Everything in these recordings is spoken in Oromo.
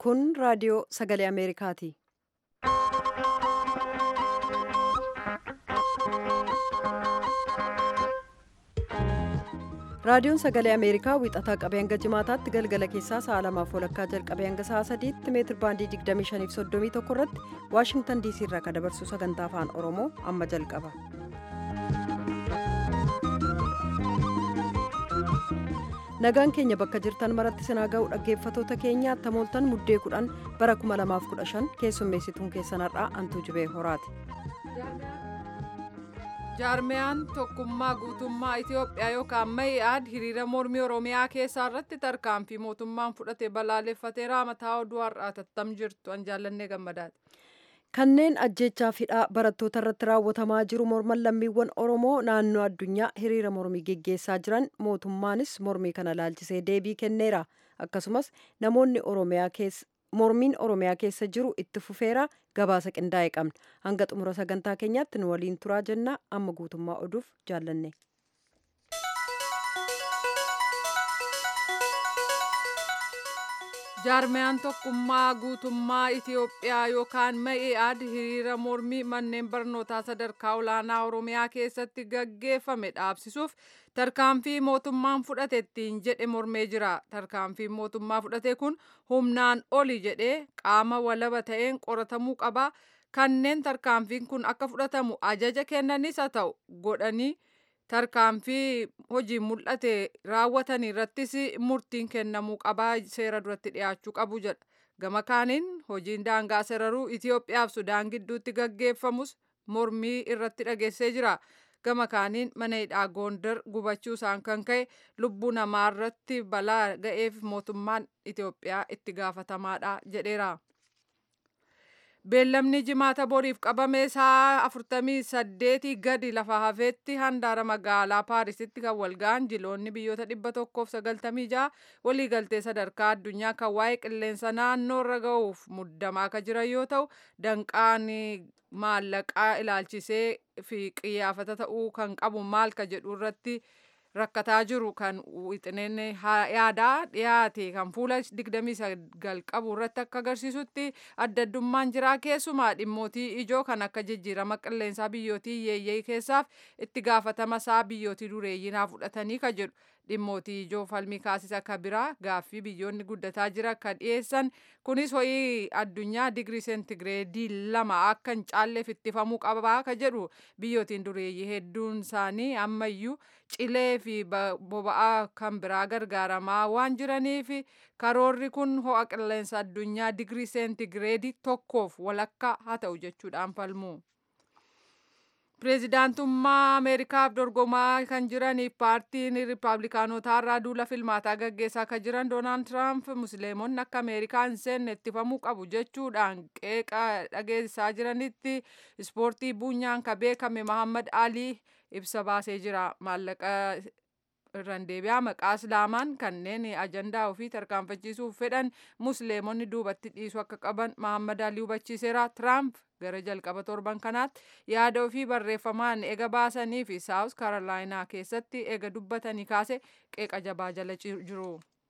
Kun raadiyoo sagalee Ameerikaati. Raadiyoon sagalee Ameerikaa wixataa qabee hanga jimaataatti galgala keessaa sa'a 2:00 jalqabee hanga sa'a 3tti meetir baandii 25.31 irratti Waashingtan DC irraa kan dabarsu sagantaa afaan Oromoo amma jalqaba. Nagaan keenya bakka jirtan maratti sinaa ga'u dhaggeeffatoota keenya attamooltan muddee 10 bara 2015 keessummeessituun keessanarraa Antuu Jibee Horaati. Jaarmiyaan tokkummaa guutummaa Itiyoophiyaa yookaan Ma'i'aad hiriira mormii Oromiyaa keessaa irratti tarkaanfii mootummaan fudhate balaaleffateera. Mataa oduu har'aa tattam jirtu an jaallannee gammadaati. Kanneen ajjeechaaf hidhaa barattoota irratti raawwatamaa jiru morman lammiiwwan Oromoo naannoo addunyaa hiriira mormii geggeessaa jiran mootummaanis mormii kana laalchisee deebii kenneera. Akkasumas namoonni mormiin Oromiyaa keessa jiru itti fufeera gabaasa qindaa'e qabna. Hanga xumura sagantaa keenyaatti nu waliin turaa jenna. Amma guutummaa oduuf jaallanne. Jaarmiyaan tokkummaa guutummaa Itiyoophiyaa yookaan Ma'i'aad hiriira mormii manneen barnootaa sadarkaa olaanaa Oromiyaa keessatti gaggeeffame dhaabsisuuf tarkaanfii mootummaan fudhate ittiin jedhe mormee jira. Tarkaanfiin mootummaa fudhate kun humnaan oli jedhee qaama walaba ta'een qoratamuu qaba. Kanneen tarkaanfiin kun akka fudhatamu ajaja kennanis haa ta'u godhanii tarkaanfii hojii mul'ate raawwatan irrattis murtiin kennamuu qabaa seera duratti dhiyaachuu qabu jedha. Gama kaaniin hojiin daangaa sararuu Itiyoophiyaaf Sudaan gidduutti gaggeeffamus mormii irratti dhageessee jira. Gama kaaniin mana hidhaa Gondar gubachuu isaan kan ka'e lubbuu namaa irratti balaa ga'eef mootummaan Itiyoophiyaa itti gaafatamaadha jedheera. Beellamni jimaata boriif qabame sa'a 48 gadi lafa hafeetti handaara magaalaa Paarisitti kan walga'an jiloonni biyyoota 196 waliigaltee sadarkaa addunyaa kan waa'ee qilleensa naannoo irra ga'uuf muddamaa kan jiran yoo ta'u danqaan maallaqaa ilaalchisee fi qiyyaafata ta'uu kan qabu maal ka jedhu irratti rakkataa jiru kan wixineen yaadaa dhiyaate kan fuula 29 qabu irratti akka agarsiisutti adda addummaan jira. Keessumaa dhimmootii ijoo kan akka jijjiirama qilleensaa biyyootii hiyyeeyyii keessaaf itti gaafatama isaa biyyootii dureeyyiin fudhatanii kan jedhu dhimmootii ijoo falmii kaasisa akka biraa gaaffii biyyoonni guddataa jira kan dhiyeessan kunis ho'ii addunyaa digirii seentigireedii 2 akka hin caalleef ittifamuu qabaa kan jedhu biyyootiin dureeyyii hedduun isaanii ammayyuu cilee fi boba'aa kan biraa gargaaramaa waan jiraniif karoorri kun ho'a qilleensa addunyaa digirii seentigireedii 1 walakkaa haa ta'u jechuudhaan falmu. Pireezidaantummaa Ameerikaaf dorgomaa kan jiraniif paartiin Riippaabilikaanotaa irraa duula filmaataa gaggeessaa kan jiran Doonaald Tiraamp Musliimonni akka Ameerikaa hin seenne ittifamuu qabu jechuudhaan qeeqa dhageessisaa jiranitti ispoortii buunyaan kan beekame Mahammad Alii ibsa baasee jira. Maallaqa irraan deebi'aa maqaa islaamaan kanneen ajandaa ofii tarkaanfachiisuuf fedhan musliimonni duubatti dhiisuu akka qaban Mahammad Alii hubachiiseera. Tiraamp gara jalqaba torban kanaatti yaada ofii barreeffamaan ega baasanii fi Saawus Kaarolaayinaa keessatti ega dubbatanii kaase qeeqa jabaa jala jiru.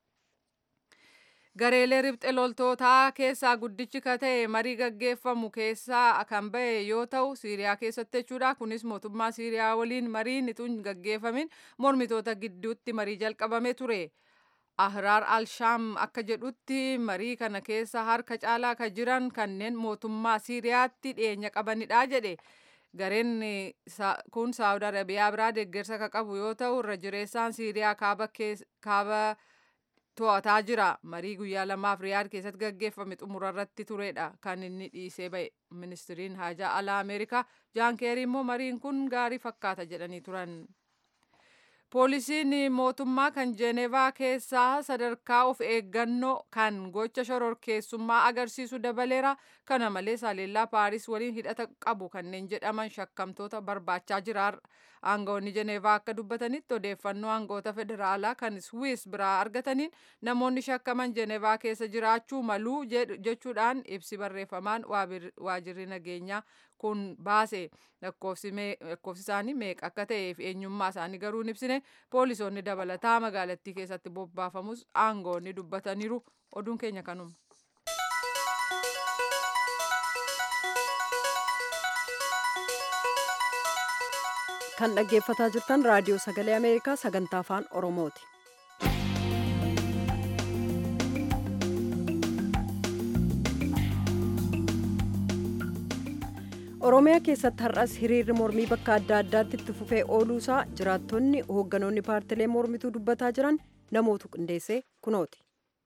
Gareelee riphxe loltootaa keessaa guddichi ka ta'e marii gaggeeffamu keessaa kan ba'e yoo ta'u Siiriyaa keessatti jechuudha. Kunis mootummaa Siiriyaa waliin mariin utuu hin gaggeeffamin mormitoota gidduutti marii jalqabame ture. Ahraar al-Shaam akka jedhutti marii kana keessa harka caalaa kan jiran kanneen mootummaa Siiriyaatti dhiyeenya qabanidha jedhe. Gareen kun Saawud Arabiyaa biraa deeggarsa kan qabu yoo ta'u irra jireessaan Siiriyaa kaaba to'ataa jira. Marii guyyaa 2 Riyaad keessatti gaggeeffame xumura irratti turedha kan inni dhiisee ba'e. Ministiriin haajaa alaa Ameerikaa Jaan Keerii immoo mariin kun gaarii fakkaata jedhanii turan. Poolisiin mootummaa kan Jeenevaa keessaa sadarkaa of eeggannoo kan gocha shororkeessummaa agarsiisu dabaleera. Kana malees haleellaa Paaris waliin hidhata qabu kanneen jedhaman shakkamtoota barbaachaa jira. Aangawoonni Jeenevaa akka dubbatanitti odeeffannoo aangawoota federaalaa kan Swiss biraa argataniin namoonni shakkaman Jeenevaa keessa jiraachuu malu jechuudhaan ibsi barreeffamaan waajirri nageenyaa kun baase. Lakkoofsi isaanii meeqa akka ta'eef eenyummaa isaanii garuu hin ibsine. Poolisoonni dabalataa magaalattii keessatti bobbaafamus aangawoonni dubbataniiru. Oduun keenya kanuma. kan dhaggeeffataa jirtan raadiyoo sagalee Ameerikaa sagantaa afaan Oromooti. Oromiyaa keessatti har'as hiriirri mormii bakka adda addaatti itti fufee ooluusaa jiraattonni hoogganoonni paartilee mormituu dubbataa jiran namootu qindeessee kunooti.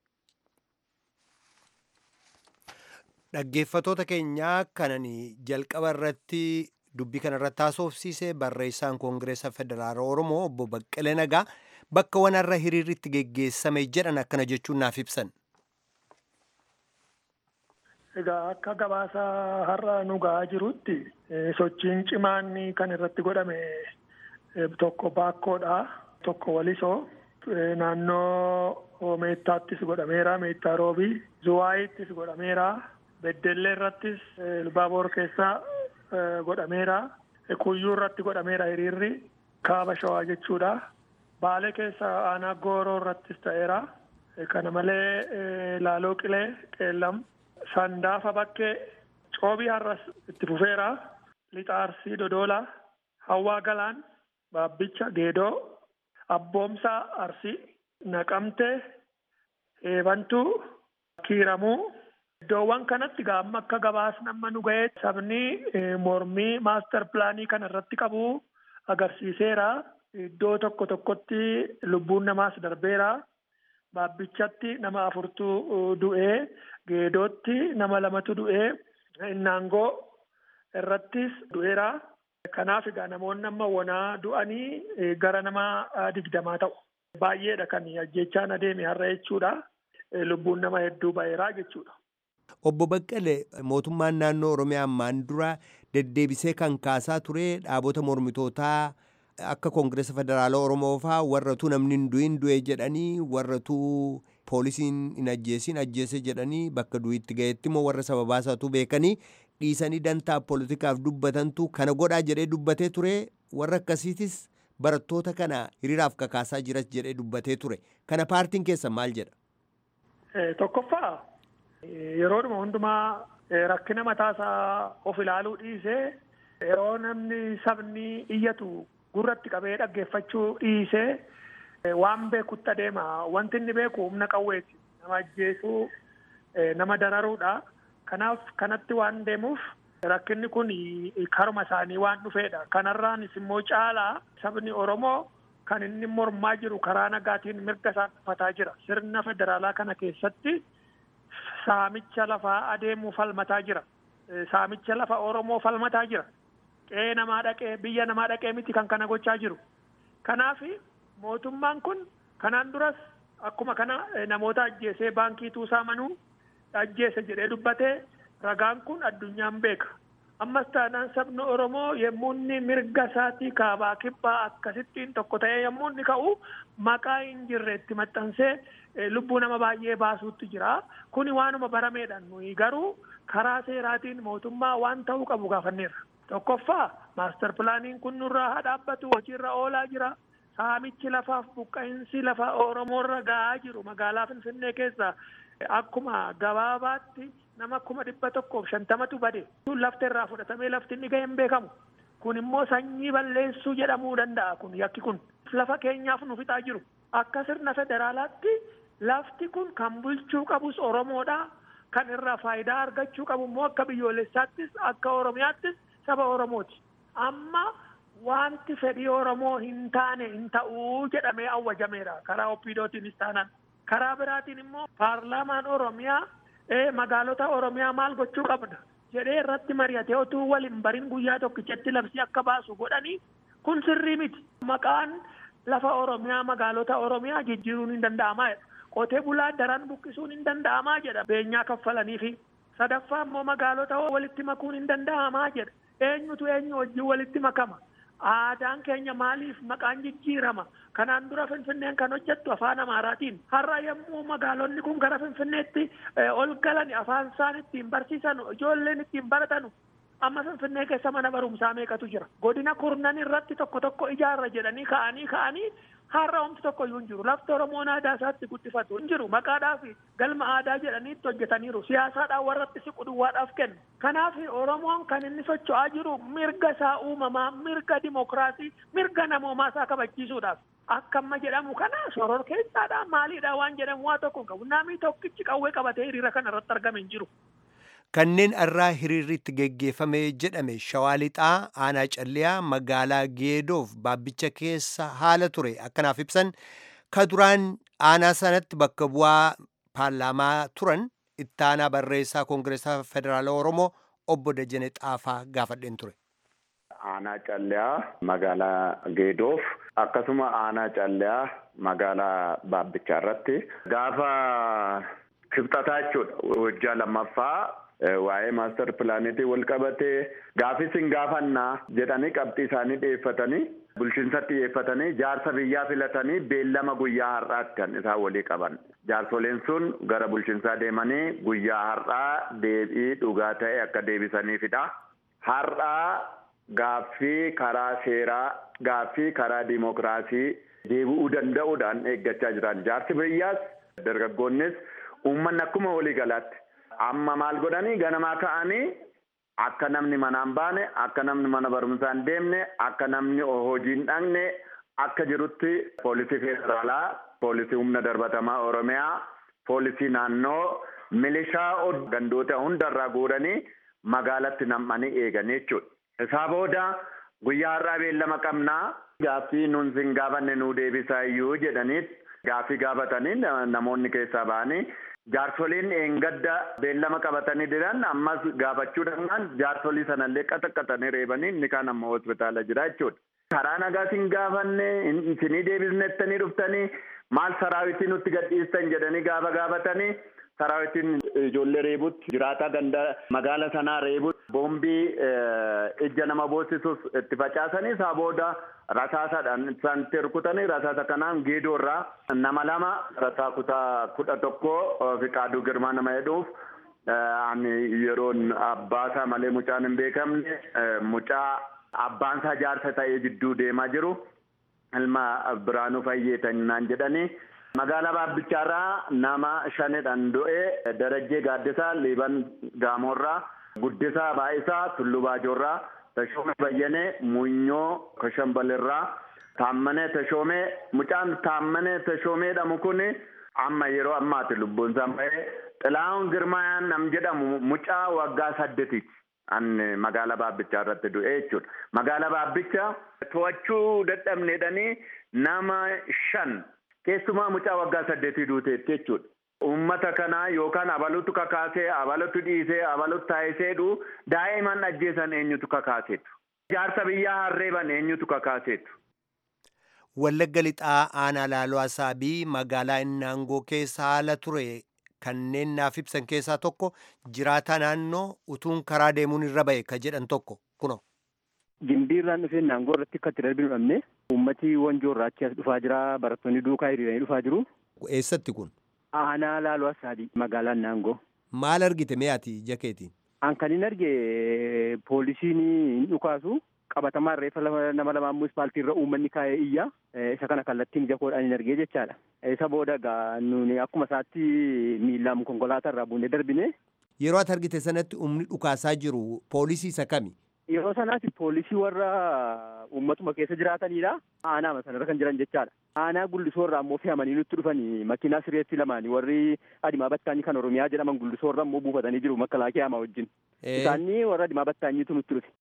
Dhaggeeffatoota keenyaa kananii jalqaba irratti dubbii kana irratti haasofsiise barreessaan Koongireesa Federaalaa Oromoo obbo Baqqalee Nagaa bakka wanarra hiriirri itti geggeessame jedhan akkana jechuun naaf ibsan. Egaa akka gabaasa har'a nu gahaa jirutti sochiin cimaan kan irratti godhame tokko Baakkoodha, tokko Walisoo, naannoo Meettaattis godhameera, Meettaa Roobii, Zuwaayittis godhameera, Beddellee irrattis Ilbaaboor keessaa godhameera, Kuyyuu irratti godhameera hiriirri, Kaaba Shawaa jechuudha. Baalee keessa aanaa Gooroo irrattis ta'eera. Kana malee Laaloo Qilee, Qeellam, Sandaafa Bakkee, Coobii har'as itti fufeera. Lixa Arsii Dodoola, Hawwaa Galaan, Baabbicha Geedoo, Abboomsaa Arsii, Naqamtee, Eebantuu, Kiiramuu. Iddoowwan kanatti gaamma akka gabaasni amma nu ga'ee sabni mormii maaster pilaanii kana irratti qabu agarsiiseera. Iddoo tokko tokkotti lubbuun namaas darbeera. Baabbichatti nama 4tu du'ee, Geedootti nama 2tu du'ee, Innaangoo irrattis du'eera. Kanaaf egaa namoonni amma wonaa du'anii gara nama 20 ta'u. Baay'eedha kan ajjechaan adeeme har'a jechuudha. Lubbuun nama hedduu ba'eera jechuudha. Obbo Baqqalee mootummaan naannoo Oromiyaa ammaan dura deddeebisee kan kaasaa ture dhaabota mormitootaa akka Koongireesa Federaalaa Oromoo fa'aa warratu namni hin du'in du'e jedhanii warratu poolisiin hin ajjeesin ajjeese jedhanii bakka du'itti ga'etti immoo warra sababaasaatu beekanii dhiisanii dantaa poolitikaaf dubbatantu kana godhaa jedhee dubbatee ture. Warra akkasiitis barattoota kana hiriiraaf kakaasaa jiras jedhee dubbatee ture. Kana paartiin keessa maal jedha? Tokkoffaa yeroodhuma hundumaa rakkina mataasaa of ilaaluu dhiisee yeroo namni sabni iyyatu gurratti qabee dhaggeeffachuu dhiisee waan beekutti adeema. Wanti inni beeku humna qawweeti. Nama ajjeesuu, nama dararuudha. Kanaaf kanatti waan deemuuf rakkinni kun karuma isaanii waan dhufeedha. Kanarraanis immoo caalaa sabni Oromoo kan inni mormaa jiru karaa nagaatiin mirga isaa uffataa jira. Sirna federaalaa kana keessatti saamicha lafaa adeemuu falmataa jira. Saamicha lafa Oromoo falmataa jira. Qe'ee namaa dhaqee biyya namaa dhaqee miti kan kana gochaa jiru. Kanaaf mootummaan kun kanaan duras akkuma kana namoota ajjeesee baankii tuusaa manuu ajjeese jedhee dubbatee ragaan kun addunyaan beeka. Ammas taanaan sabni Oromoo yommuu inni mirga isaatii kaabaa kibbaa akkasittiin tokko ta'ee yommuu inni ka'u maqaa hin jirre itti maxxansee lubbuu nama baay'ee baasuutti jira. Kuni waanuma barameedhaan nuyi garuu karaa seeraatiin mootummaa waan ta'uu qabu gaafanneerra. Tokkoffaa maaster pilaaniin kun nurraa haa dhaabbatu hojiirra oolaa jira. Saamichi lafaaf buqqa'insi lafa Oromoorra gahaa jiru magaalaa Finfinnee keessa akkuma gabaabaatti nama 150 bade. Lafti irraa fudhatamee lafti inni ga'e hin beekamu. Kun immoo sanyii balleessuu jedhamuu danda'a kun yakki kun. Lafa keenyaaf nu fixaa jiru. Akka sirna federaalaatti lafti kun kan bulchuu qabus Oromoodha. Kan irraa faayidaa argachuu qabu immoo akka biyyoolessaattis akka Oromiyaattis saba Oromooti. Amma wanti fedhii Oromoo hin taane hin ta'uu jedhamee awwajameera karaa OPDOtiinis taanaan. Karaa biraatiin immoo paarlaamaan Oromiyaa magaalota Oromiyaa maal gochuu qabna jedhee irratti mari'atee otuu waliin barin guyyaa tokkichatti labsii akka baasu godhanii kun sirrii miti. Maqaan lafa Oromiyaa magaalota Oromiyaa jijjiiruun hin danda'amaa jedha. Qotee bulaa daran buqqisuun hin danda'amaa jedha. Beenyaa kaffalaniifi. Sadaffaa immoo magaalota walitti makuun hin danda'amaa jedha. Eenyutu eenyu wajjin walitti makama. Aadaan keenya maaliif maqaan jijjiirama? Kanaan dura Finfinneen kan hojjettu afaan Amaaraatiin. Har'a yommuu magaalonni kun gara Finfinneetti ol galani afaan isaan ittiin barsiisan ijoolleen ittiin baratanu. Amma Finfinnee keessa mana barumsaa meeqatu jira? Godina kurnan irratti tokko ijaarra jedhanii ka'anii har'a homti tokko iyyuu hin jiru. Lafti Oromoon aadaa isaatti guddifatu hin jiru. Maqaadhaaf galma aadaa jedhaniitti hojjetaniiru. Siyaasaadhaan warratti siqu duwwaadhaaf kennu. Kanaaf Oromoon kan inni socho'aa jiru mirga isaa uumamaa, mirga dimokiraasii, mirga namoomaa isaa kabachiisuudhaaf. Akka amma jedhamu kana soror keessaadha maaliidha waan jedhamu waa tokko qabu. Namni tokkichi qawwee qabatee hiriira kana irratti argame hin jiru. Kanneen irraa hiriirri itti geggeeffame jedhame Shawaa Lixaa, Aanaa Calliyaa, magaalaa Geedoof Baabbicha keessa haala ture akkanaaf ibsan ka duraan aanaa sanatti bakka bu'aa paarlaamaa turan itti aanaa barreessaa Koongireesaa Federaalaa Oromoo obbo Dajanee Xaafaa gaafadheen ture. Aanaa Calliyaa magaalaa Geedoof akkasuma Aanaa Calliyaa magaalaa Baabbicha irratti gaafa kibxataa jechuudha wajjaa lammaffaa waa'ee maaster pilaanitii wal qabatee gaafis hin gaafannaa jedhanii qabxii isaanii dhiyeeffatanii bulchiinsatti dhiyeeffatanii jaarsa biyyaa filatanii beellama guyyaa har'aatti kan isaan walii qaban. Jaarsoleen sun gara bulchiinsaa deemanii guyyaa har'aa deebii dhugaa ta'e akka deebisaniifidha. Har'aa gaaffii karaa seeraa, gaaffii karaa diimokiraasii deebi'uu danda'uudhaan eeggachaa jiran. Jaarsi biyyaas dargaggoonnis uummanni akkuma walii galaatti. Amma maal godhanii ganamaa ka'anii akka namni manaan baane, akka namni mana barumsaa hin deemne, akka namni hojii hin dhaqne akka jirutti poolisii federaalaa, poolisii humna darbatamaa Oromiyaa, poolisii naannoo, milishaa gandoota hundarraa guuranii magaalatti nam'anii eeganii jechuudha. Isaa booda guyyaa har'aa beellama qabnaa gaaffii nuun sin gaafanne nuu deebisaa iyyuu jedhanii gaaffii gaafatanii namoonni keessaa ba'anii. Jaarsoliin eengadda beellama qabatanii jiran ammas gaafachuudhaan jaarsolii sanallee qaxaqqatanii reebanii inni kaan amma hospitaala jira jechuudha. Karaa nagaa sin gaafanne isinii deebisnettanii dhuftanii maal saraawitiin nutti gadhiistan jedhanii gaafa gaafatanii saraawitiin ijoollee reebutti jiraataa ganda magaala sanaa reebutti boombii ija nama boosisuuf itti facaasanii isaa booda rasaasaadhaan isaan itti rukutanii rasaasa kanaan Geedoorraa nama lama rasaa kutaa 11 Fiqaaduu Girmaa nama jedhuuf ani yeroon abbaasaa malee mucaan hin beekamne mucaa abbaansaa jaarsa ta'ee jidduu deemaa jiru ilma Biraanuu Fayyeetannaan jedhanii magaalaa Baabbichaarraa nama 5 du'ee Darajjee Gaaddisaa Liiban Gaamoorraa Guddisaa Baa'isaa Tulluu Baajoorraa Tashoomee Bayyanee Munyoo Kashambalirraa Taammanee Tashoomee mucaan Taammanee Tashoomee jedhamu kun amma yeroo ammaati lubbuun isaa bahee Xilaa'uun Girmaayaan nam jedhamu mucaa waggaa 8 magaalaa Baabbichaa irratti du'e jechuudha. Magaalaa Baabbicha to'achuu dadhabneedhanii nama 5 keessumaa mucaa waggaa 8 duuteetti jechuudha. Uummata kanaa yookaan abalutu kakaasee, abalutu dhiisee, abalutu taasiseedhu daa'iman ajjeesan eenyutu kakaaseetu. Jaarsa biyyaa harreeban eenyutu kakaaseetu. Wallagga Lixaa Aanaa Laaloo Asaabii magaalaa Innaangoo keessa haala ture kanneen naaf ibsan keessaa tokko jiraataa naannoo utuun karaa deemuun irra ba'e ka jedhan tokko kuno. Gimbiirraan dhufee Innaangoo irratti akka itti darbinu dhabne uummati wanjoorraa achi as dhufaa jira, barattoonni duukaa hiriiranii dhufaa jiru. Eessatti kun? Aanaa Laaloo Asaabii magaalaa Innaangoo. Maal argite mee ati ija keetiin? An kan hin arge poolisiin hin dhukaasu qabatamaan reeffa nama lamaa immoo ispaaltii irra uummanni kaa'ee iyya isa kana kallattiin ija koodhaan hin argee jechaadha. Isa booda egaa nuuni akkuma isaatti miilaan konkolaataa irraa buunee darbine. Yeroo ati argite sanatti humni dhukaasaa jiru poolisii isa kami? Yeroo sanaatti poolisii warra uummatuma keessa jiraatanidha. Aanaa sanarra kan jiran jechaadha. Aanaa Gullisoorraa immoo fe'amanii nutti dhufanii makiinaa sireetti lamaanii warri Adimaa Battaanii kan Oromiyaa jedhaman Gullisoorra immoo buufatanii jiru Makalaakiyaa wajjin. Isaanii warra Adimaa Battaaniitu nutti dhufe.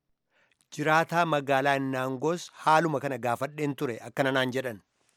Jiraataa magaalaa Innaangoos haaluma kana gaafadheen ture akkana naan jedhan.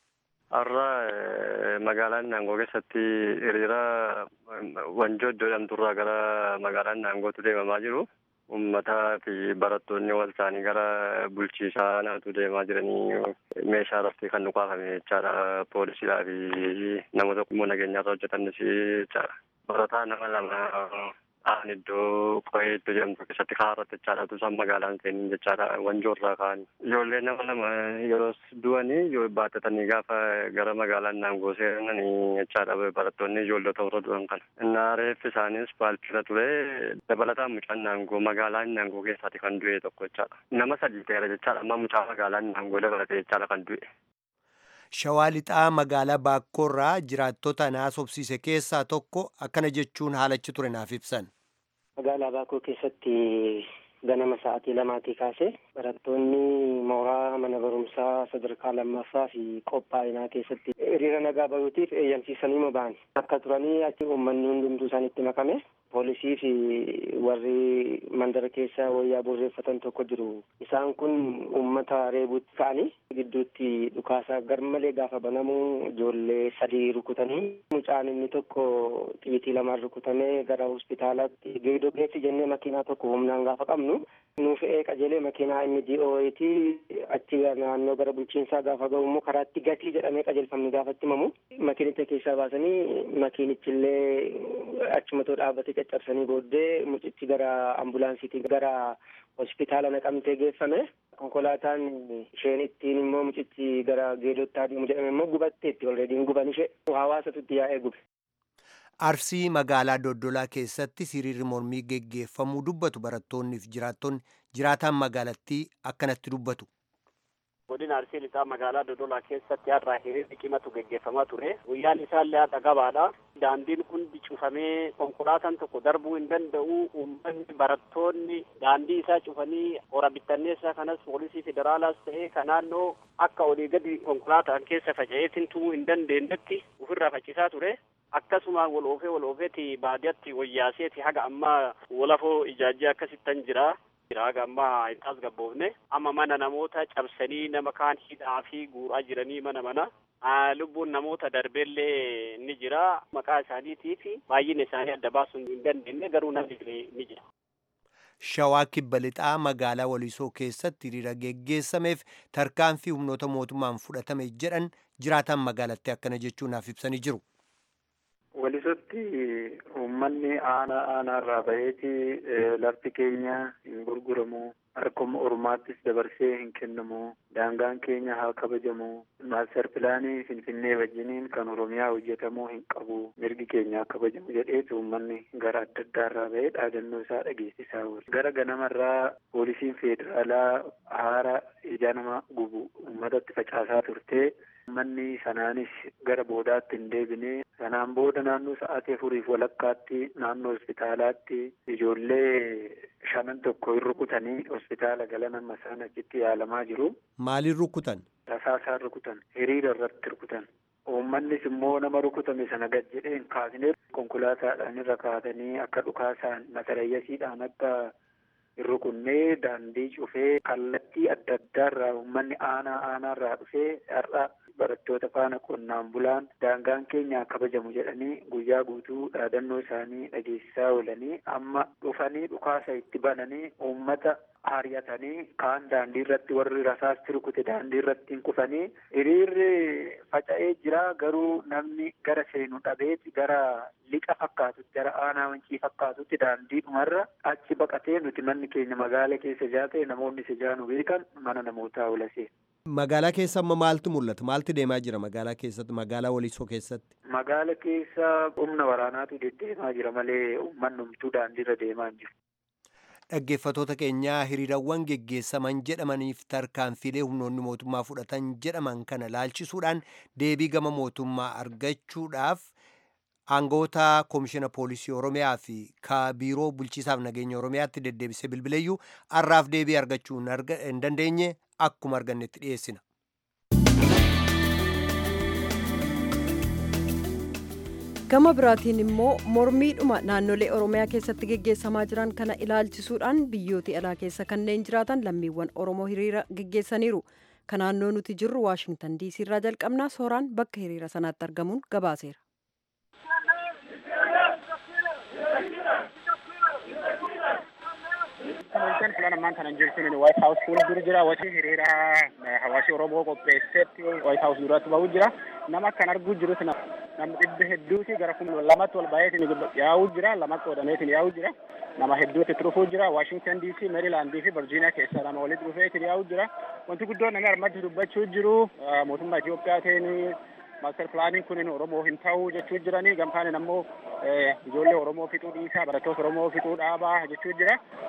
Har'a magaalaa Innaangoo keessatti hiriira wanjoo iddoo jedhamturraa gara magaalaa Innaangootu deemamaa jiru. Uummataa fi barattoonni wal ta'anii gara bulchiisaa naatu deemaa jiranii meeshaa raftii kan dhukaafame jechaadha. Poolisiidhaa fi nama tokko immoo nageenyaarra hojjetanis jechaadha. Barataa nama lama aan iddoo qo'ee iddoo jedhamtu keessatti kaarratti jechaadha. Tusaan magaalaan seenin jechaadha. Wanjoorraa ka'an. Ijoollee nama lama yeroo du'anii yoo baattatanii gaafa gara magaalaa Innaangoo seenanii jechaadha. Barattoonni ijoollota warra du'an kana. Innaa reeffi isaanis paalchira ture. Dabalataan mucaan Innaangoo magaalaa Innaangoo keessaati kan du'e tokko jechaadha. Nama 3 ta'eera jechaadha. Amma mucaa magaalaa Innaangoo dabalatee jechaadha kan du'e. Shawaa lixaa magaalaa Baakkoorraa jiraattota naasofsiise keessaa tokko akkana jechuun haalachi ture naaf ibsan. Magaalaa Baakoo keessatti ganama sa'aatii 2 kaasee barattoonni mooraa mana barumsaa sadarkaa 2ffaa fi qophaa'inaa keessatti hiriira nagaa bahuutiif eeyyamsiisanii ba'an. Akka turanii achi uummanni hundumtuu isaanitti makame. Poolisii fi warri mandara keessa wayyaa burreeffatan tokko jiru. Isaan kun uummata reebuutti ka'anii gidduutti dhukaasaa garmalee gaafa banamu ijoollee 3 rukutanii mucaan inni tokko xiyitii 2 rukutamee gara hospitaalaatti geedoo geessi jennee makiinaa tokko humnaan gaafa qabnu nuuf qajeelee makiinaa inni DOA'ti achi naannoo gara bulchiinsaa gaafa gahu immoo karaatti gatii jedhamee qajeelfamni gaafatti himamu makiinicha keessaa baasanii makiinichillee achumatoo dhaabbatee caccabsanii booddee mucichi gara ambulaansiitii gara hospitaala naqamtee geeffame. Konkolaataan isheen ittiin immoo mucichi gara geedootti adeemu jedhame immoo gubatteetti olreediin guban ishee hawaasatu itti yaa'ee gube. Arsii magaalaa Doddolaa keessatti hiriirri mormii geggeeffamuu dubbatu barattoonnii fi jiraataan magaalattii akkanatti dubbatu. Godina Arsii lixaa magaalaa Doddolaa keessatti har'a hiriirri qimatu geggeeffamaa ture. Guyyaan isaallee har'a gabaadha. Daandiin hundi cufamee konkolaataan tokko darbuu hin danda'u. Uummanni barattoonni daandii isaa cufanii hora bittanneessaa kanas poolisii federaalaas ta'ee kan naannoo akka olii gadi konkolaataan keessa faca'eetiin tumuu hin dandeenyetti ofirraa faccisaa ture. Akkasuma wal oofeeti baadiyyaatti wayyaaseeti haga ammaa walafoo ijaajjii akkasittan jira. Haga ammaa hin tasgabboofne amma mana namoota cabsanii nama kaan hidhaa fi guuraa jiranii mana lubbuun namoota darbeellee ni jira. Maqaa isaaniitii fi baay'ina isaanii adda baasuu hin dandeenye garuu namni ni jira. Shawaa kibba lixaa magaalaa Walisoo keessatti hiriira geggeessameef tarkaanfii humnoota mootummaan fudhatame jedhan jiraataan magaalattii akkana jechuun naaf ibsanii jiru. Walisotti uummanni aanaa irraa baheeti lafti keenya hin gurguramu, harkuma ormaattis dabarsee hin kennamu, daangaan keenya haa kabajamu, maaster pilaanii Finfinnee wajjiniin kan Oromiyaa hojjetamuu hin qabu, mirgi keenya haa kabajamu jedheetu uummanni gara adda addaa irraa bahee dhaadannoo isaa dhageessisaa oole. Gara ganamarraa poolisiin federaalaa haara ija nama gubu uummatatti facaasaa turte. Uummanni sanaanis gara boodaatti hin deebine. Sanaan booda naannoo sa'aatii 4:00 naannoo hospitaalaatti ijoollee 5 rukutanii hospitaala galan amma isaan achitti yaalamaa jiru. Maaliin rukutan? Rasaasaan rukutan. Hiriira irratti rukutan. Uummannis immoo nama rukutame sana gad jedhee hin kaasne konkolaataadhaan irra kaatanii akka dhukaasaan masarayyasiidhaan akka hin rukunnee daandii cufee kallattii adda addaarraa uummanni aanaarraa dhufee har'a barattoota faana qonnaan bulaan daangaan keenya kabajamu jedhanii guyyaa guutuu dhaadannoo isaanii dhageessisaa oolanii amma dhufanii dhukaasa itti bananii uummata ari'atanii kaan daandii irratti warri rasaasti rukute daandii irratti hin kufanii hiriirri faca'ee jira. Garuu namni gara seenu dhabeeti gara lixa fakkaatutti gara aanaa wancii fakkaatutti daandii dhumarra achi baqatee nuti manni keenya magaala keessa jaate namoonni sijaanu beekan mana namootaa olasee. Magaalaa keessa amma maaltu mul'ata? Maaltu deemaa jira magaalaa keessatti, magaalaa Walisoo keessatti? Magaala keessa humna waraanaatu deddeemaa jira malee uummanni homtuu daandiirra deemaa hin jiru. Dhaggeeffatoota keenyaa hiriirawwan geggeessaman jedhamaniif tarkaanfiilee humnoonni mootummaa fudhatan jedhaman kana laalchisuudhaan deebii gama mootummaa argachuudhaaf aangawoota koomishina poolisii Oromiyaa fi biiroo bulchiisaaf nageenya Oromiyaatti deddeebisee bilbileeyyuu har'aaf deebii argachuu hin dandeenye akkuma argannetti dhiyeessina. Gama biraatiin immoo mormiidhuma naannolee Oromiyaa keessatti geggeessamaa jiran kana ilaalchisuudhaan biyyoota alaa keessa kanneen jiraatan lammiiwwan Oromoo hiriira geggeessaniiru. Kan naannoo nuti jirru Waashingtan DC irraa jalqabnaa sooraan bakka hiriira sanaatti argamuun gabaaseera. Kan filan ammaan kana jirtuun White House fuuldura jira. Hiriira hawaasi Oromoo qopheessetti White House duratti bahuu jira. Nama kan arguu jirus nama dhibba hedduuti gara 200 ol baay'eetiin yaa'uu jira. Lama qoodameetiin yaa'uu jira. Nama hedduutti turufuu jira. Washington DC, Maryland fi Virginia keessa nama walitti dhufeetiin yaa'uu jira. Wanti guddoon namni armatti dubbachuu jiru mootummaa Itoophiyaatiin maaster pilaaniin kun Oromoo hin ta'u jechuu jiranii gamtaan ammoo ijoollee Oromoo fixuu dhiisaa barattoota Oromoo fixuu dhaabaa jechuu jira.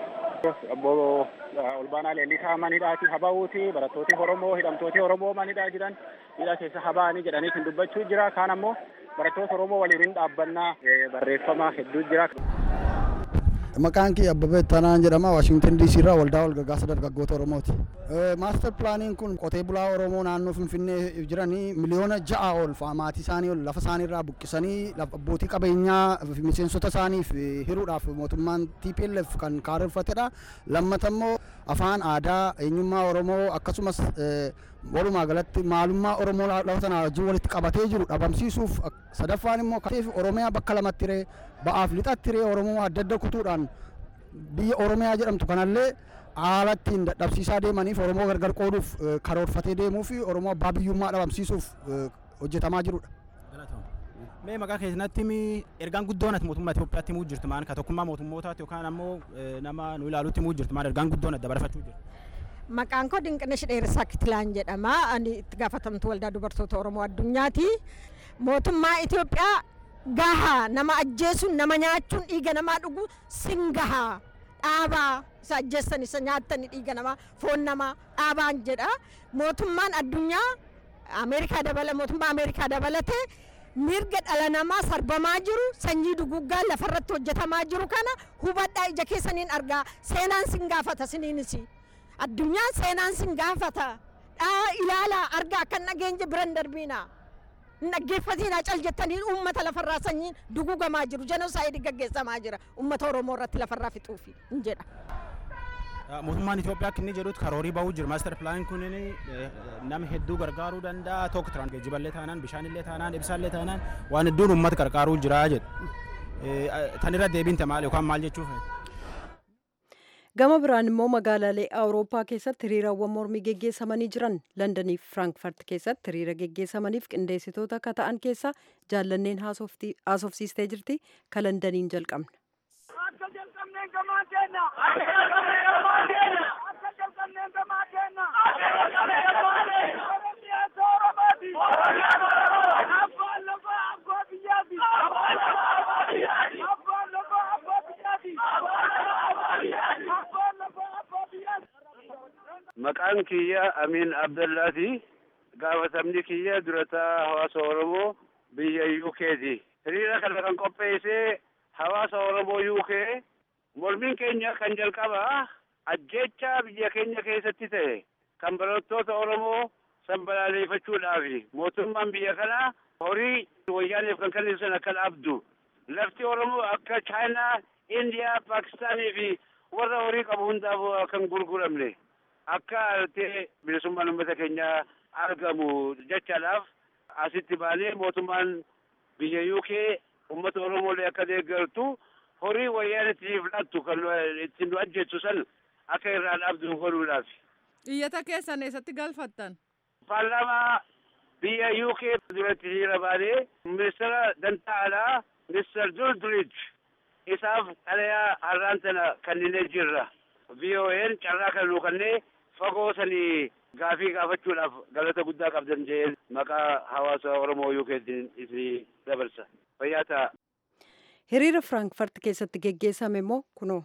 Obbo Olbaanaa Leellisaa manidhaati haba'uuti barattooti Oromoo hidhamtooti Oromoo manidhaa jiran hidha keessa haba'anii jedhanii dubbachuu jira. Kaan ammoo barattoota Oromoo waliin dhaabbannaa barreeffama hedduu jira. Maqaan kee Abbabee Tanaan jedhama. Washington DC irraa waldaa walgargaarsa dargaggoota Oromooti. Maaster pilaaniin kun qotee bulaa Oromoo naannoo Finfinnee jiranii miliyoona 6 ol maatii isaanii ol lafa isaanii irraa buqqisanii abbootii qabeenyaa miseensota isaaniif hiruudhaaf mootummaan TPLF kan karoorfatedha. Lammata immoo afaan aadaa eenyummaa Oromoo akkasumas walumaa galatti maalummaa Oromoo lafa sana wajjin walitti qabatee jiru dhabamsiisuuf sadaffaan immoo Oromiyaa bakka lamatti hiree ba'aaf lixatti hiree Oromoo adda adda kutuudhaan biyya Oromiyaa jedhamtu kanallee haala ittiin dadhabsiisaa deemaniif Oromoo gargar qooduuf karoorfatee deemuu fi Oromoo abbaa biyyummaa dhabamsiisuuf hojjetamaa jirudha. Mee maqaa keessatti ergaan guddoon ati mootummaa Itoophiyaatti himuu jirtu maal ka tokkummaa mootummootaatti yookaan ammoo nama nu ilaalutti himuu jirtu maal ergaan guddoon adda barafachuu jirtu? Maqaan koo Dinqinesh Dheeressaa Kitilaan jedhama. Ani itti gaafatamtuu waldaa dubartoota Oromoo addunyaati. Mootummaa Itoophiyaa gahaa nama ajjeesuun nama nyaachuun dhiiga namaa dhugu singahaa dhaabaa isa ajjeessan isa nyaattan dhiiga namaa foon namaa dhaabaan jedha. Mootummaan addunyaa mootummaa Ameerikaa dabalatee mirga dhala namaa sarbamaa jiru sanyii duguggaa lafarratti hojjetamaa jiru kana hubadhaa ija keessaniin argaa seenaan sin gaafata siniinis. Addunyaan seenaan sin gaafata ilaalaa argaa akka nageenya biran darbiina naggeeffatiin cal jettanii uummata lafarraa sanyiin dugugamaa jiru jenosaayidii gaggeessamaa jira uummata Oromoo irratti lafarraa fixuufi hin jedha. Mootummaan Itoophiyaa akka inni jedhutti karoorii bahuu jira. Maaster pilaaniin kun nama hedduu gargaaruu danda'a. Tokko geejjiballee taanaan bishaanillee taanaan ibsaallee taanaan waan hedduun uummata gargaaruu jira jedhu. Tanirra deebiinta maal yookaan maal jechuuf? Gama biraan immoo magaalaalee Awurooppaa keessatti hiriirawwan mormii geggeessamanii jiran Londanii fi Firaankifaart keessatti hiriira geggeessamaniif qindeessitoota akka ta'an keessaa jaallanneen haasofsiistee jirti. Ka Londaniin jalqabna. Maqaan kiyya Amin Abdallaati. Gaafatamni kiyya durataa hawaasa Oromoo biyya UK'ti. Hiriira kana kan qopheesse hawaasa Oromoo UK. Mormiin keenya kan jalqaba ajjeechaa biyya keenya keessatti ta'e kan barattoota Oromoo sanbalaaleeffachuudhaaf mootummaan biyya kanaa horii wayyaaneef kan kennisan akka dhabdu. Lafti Oromoo akka Chaayinaa, Indiyaa, Paakistaanii fi warra horii qabu hundaaf kan gurguramne. Akka artee bilisummaan uummata keenyaa argamu jechaadhaaf asitti baanee mootummaan biyya UK uummata Oromoolee akka deeggartu horii wayyaanitiif laattu kan ittiin nu ajjeessu san akka irraa dhabdu godhuudhaaf. Iyyata keessan eessatti galfattan? Paarlaamaa biyya UK duratti hiriira baanee ministeera dantaa alaa Mr. Duldridge isaaf xalayaa har'aan tana kenninee jirra. VOA'n carraa kan nuu kennee fagoo sanii gaafii gaafachuudhaaf galata guddaa qabdan jee maqaa hawaasa Oromoo UK'tiin isin dabarsa. Fayyaa ta'a. Hiriira Firaankifaart keessatti geggeessame immoo kunoo.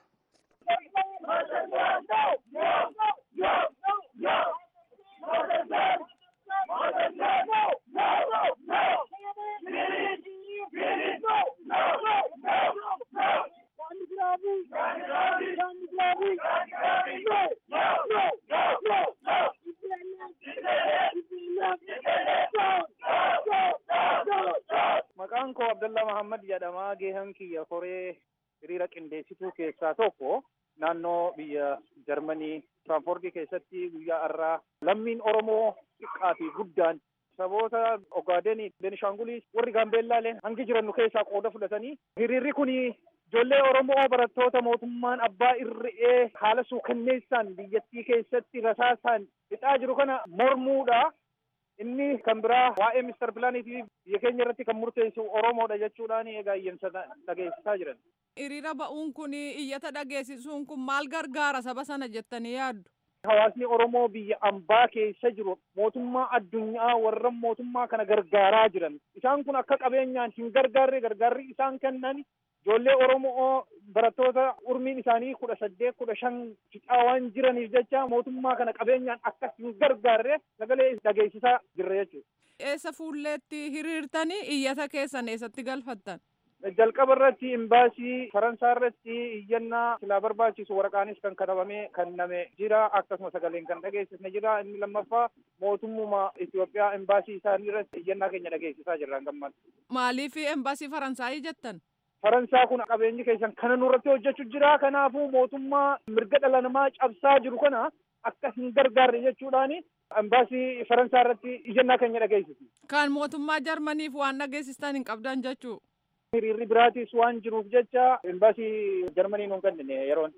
Maqaan koo Abdullah Muhammad jedhama. Geehan kiyya koree hiriira qindeessituu keessaa tokko naannoo biyya Jarmanii Firaankifaart keessatti guyyaa har'aa lammiin Oromoo xiqqaa fi guddaan saboota Ogaadenii, Beenishaangulii warri Gaambeellaalee hangi jirannu keessaa qooda fudhatanii hiriirri kun ijoollee Oromoo barattoota mootummaan abbaa irree haala suukanneessaan biyyattii keessatti rasaasaan fixaa jiru kana mormuudha. Inni kan biraa waa'ee Mister Pilaanii fi biyya keenya irratti kan murteessu Oromoodha jechuudhaan egaa iyyannisa dhageessisaa jiran. Hiriira ba'uun kun iyyata dhageessisuun kun maal gargaara saba sana jettanii yaaddu? Hawaasni Oromoo biyya ambaa keessa jiru mootummaa addunyaa warra mootummaa kana gargaaraa jiran. Isaan kun akka qabeenyaan hin gargaarre gargaarri isaan kennan ijoollee Oromoo barattoota umriin isaanii 18-15 fixaa waan jiraniif jecha mootummaa kana qabeenyaan akka hin gargaarre sagalee dhageessisaa jirra jechuudha. Eessa fuulleetti hiriirtanii iyyata keessan eessatti galfattan? Jalqaba irratti imbaasii Faransaa irratti iyyannaa silaa barbaachisu waraqaanis kan katabamee kenname jira, akkasuma sagaleen kan dhageessisne jira. Inni lammaffaa mootummaa Itoophiyaa imbaasii isaanii irratti iyyannaa keenya dhageessisaa jirra gammachuun. Maaliif imbaasii Faransaayii jettan? Faransaa kun qabeenyi keessan kana nurratti hojjechuu jira. Kanaafuu mootummaa mirga dhala namaa cabsaa jiru kana akka hin gargaarre jechuudhaani imbaasii Faransaa irratti iyyannaa keenya dhageessisne. Kan mootummaa Jarmaniif waan dhageessistan hin qabdan jechuu? Hiriirri biraatis waan jiruuf jecha imbaasii Jarmanii nuun kennine yeroon.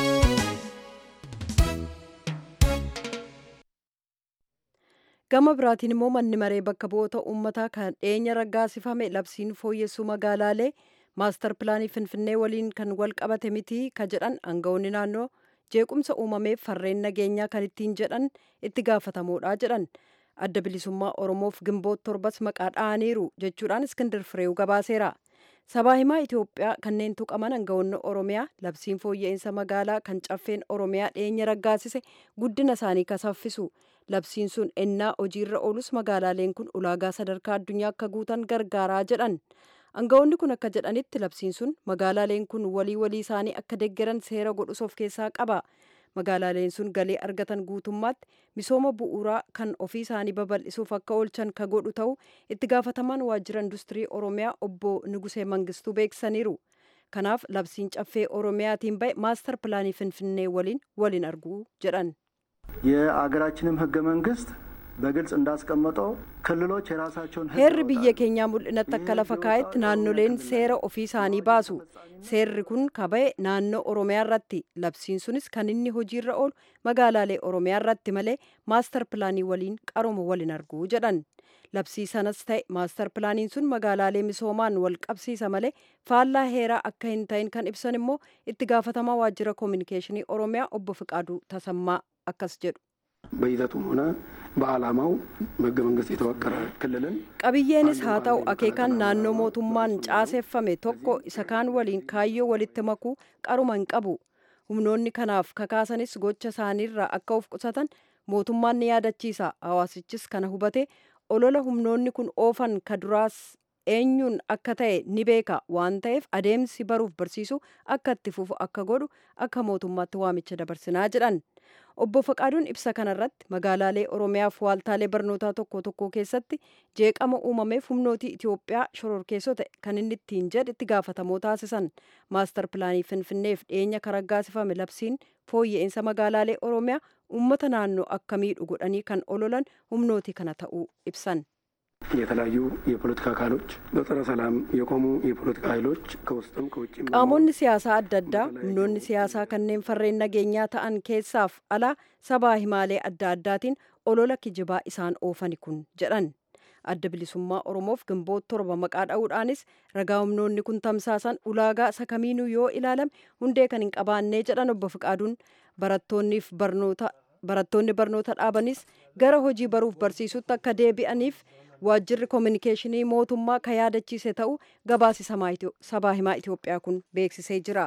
Gama biraatiin immoo manni maree bakka bu'oota uummataa kan dhiyeenya raggaasifame labsiin fooyyessuu magaalaalee maastar pilaanii Finfinnee waliin kan wal qabate miti ka jedhan aangawoonni naannoo jeequmsa uumameef farreen nageenyaa kan ittiin jedhan itti gaafatamuudha jedhan. Adda bilisummaa Oromoof Gimboot torbas maqaa dha'aniiru jechuudhaan Iskindir Fireew gabaaseera. Sabaa himaa Itoophiyaa kanneen tuqaman aangawoonni Oromiyaa labsiin fooyya'insa magaalaa kan caffeen Oromiyaa dhiyeenya raggaasise guddina isaanii kasaffisu. Labsiin sun ennaa hojiirra oolus magaalaaleen kun ulaagaa sadarkaa addunyaa akka guutan gargaaraa jedhan. Aangawoonni kun akka jedhanitti labsiin sun magaalaaleen kun walii isaanii akka deeggaran seera godhus of keessaa qaba. Magaalaaleen sun galii argatan guutummaatti misooma bu'uuraa kan ofii isaanii babal'isuuf akka oolchan ka godhu ta'u itti gaafatamaan waajjira industirii Oromiyaa obbo Nugusee Mangistuu beeksisaniiru. Kanaaf labsiin caffee Oromiyaatiin ba'e maastar pilaanii Finfinnee waliin arguu jedhan. የአገራችንም ህገ መንግስት በግልጽ እንዳስቀመጠው ክልሎች የራሳቸውን heerri biyya keenyaa mul'inatti akka lafa kaa'etti naannoleen seera ofii isaanii baasu. Seerri kun kaba'e naannoo Oromiyaa irratti. Labsiin sunis kan inni hojiirra oolu magaalaalee Oromiyaa irratti malee maastar pilaanii waliin qaroma waliin arguu jedhan. Labsii sanas ta'e maastar pilaaniin sun magaalaalee misoomaan wal qabsiisa malee faallaa heeraa akka hin ta'in kan ibsan immoo itti gaafatamaa waajjira koominikeeshinii Oromiyaa obbo Fiqaaduu Tasammaa akkas jedhu. በይዘቱም ሆነ በዓላማው ህገ መንግስት የተዋቀረ ክልልን qabiyyeenis haa ta'u akeekan naannoo mootummaan caaseeffame tokko isa kaan waliin kaayyoo walitti makuu qaruma hin qabu. Humnoonni kanaaf kakaasanis gocha isaaniirraa akka of qusatan mootummaan ni yaadachiisa. Hawaasichis kana hubate olola humnoonni kun oofan ka duraas eenyuun akka ta'e ni beeka waan ta'eef adeemsi baruuf barsiisu akka itti fufu akka godhu akka mootummaatti waamicha dabarsinaa jedhan. Obbo Faqaaduun ibsa kanarratti magaalaalee Oromiyaaf waaltaalee barnootaa tokko keessatti jeeqama uumameef humnooti Itoophiyaa shororkeessota kan inni ittiin jedhe itti gaafatamoo taasisan. Maastar pilaanii Finfinneef dhiyeenya karaggaasifame labsiin fooyya'insa magaalaalee Oromiyaa uummata naannoo akka miidhu godhanii kan ololan humnooti kana ta'uu ibsan. የተለያዩ የፖለቲካ አካሎች በጸረ ሰላም የቆሙ የፖለቲካ ኃይሎች ከውስጥም ከውጭም qaamonni siyaasaa adda addaa humnoonni siyaasaa kanneen farreen nageenyaa ta'an keessaaf alaa sabaa himaalee adda addaatiin olola kijibaa isaan oofani kun jedhan. Adda bilisummaa Oromoof Gimboot torba maqaa dha'uudhaanis ragaa humnoonni kun tamsaasan ulaagaa isa kamiinuu yoo ilaalame hundee kan hin qabaannee jedhan obbo Fiqaaduun barattoonni barnoota dhaabanis gara hojii baruuf barsiisutti akka deebi'aniif waajjirri koominikeeshinii mootummaa ka yaadachiise ta'uu gabaasi sabaa himaa Itoophiyaa kun beeksisee jira.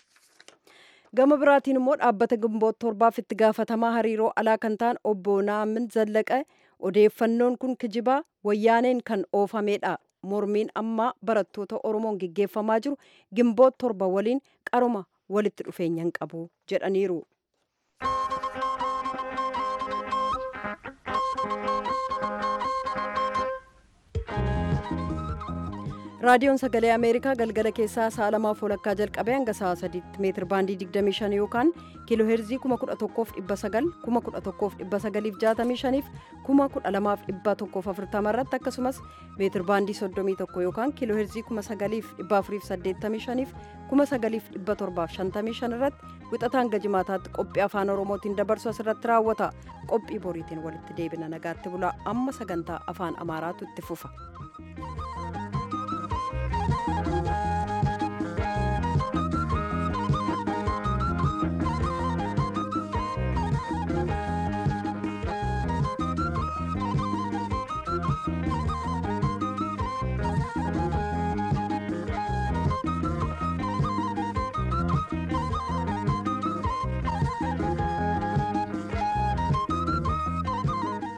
Gama biraatiin immoo dhaabbata Gimboot torbaaf itti gaafatamaa hariiroo alaa kan ta'an obbo Naamin Zallaqee odeeffannoon kun kijibaa wayyaaneen kan oofamedha. Mormiin ammaa barattoota Oromoon gaggeeffamaa jiru Gimboot torba waliin qaroma walitti dhufeenya hin qabu jedhaniiru. raadiyoon sagalee ameerikaa galgala keessaa sa'a 2:00 jalqabee hanga sa'a 3 meetir baandii 25 yookaan kiiloo heerzii 11,900 11,965 12,140 irratti akkasumas meetir baandii 31 yookaan kiiloo heerzii 9,485 9,755 irratti wixataan gajimaataatti qophii afaan oromootiin dabarsu asirratti raawwata. Qophii boriitiin walitti deebina nagaatti bulaa amma sagantaa afaan amaaraatu itti fufa.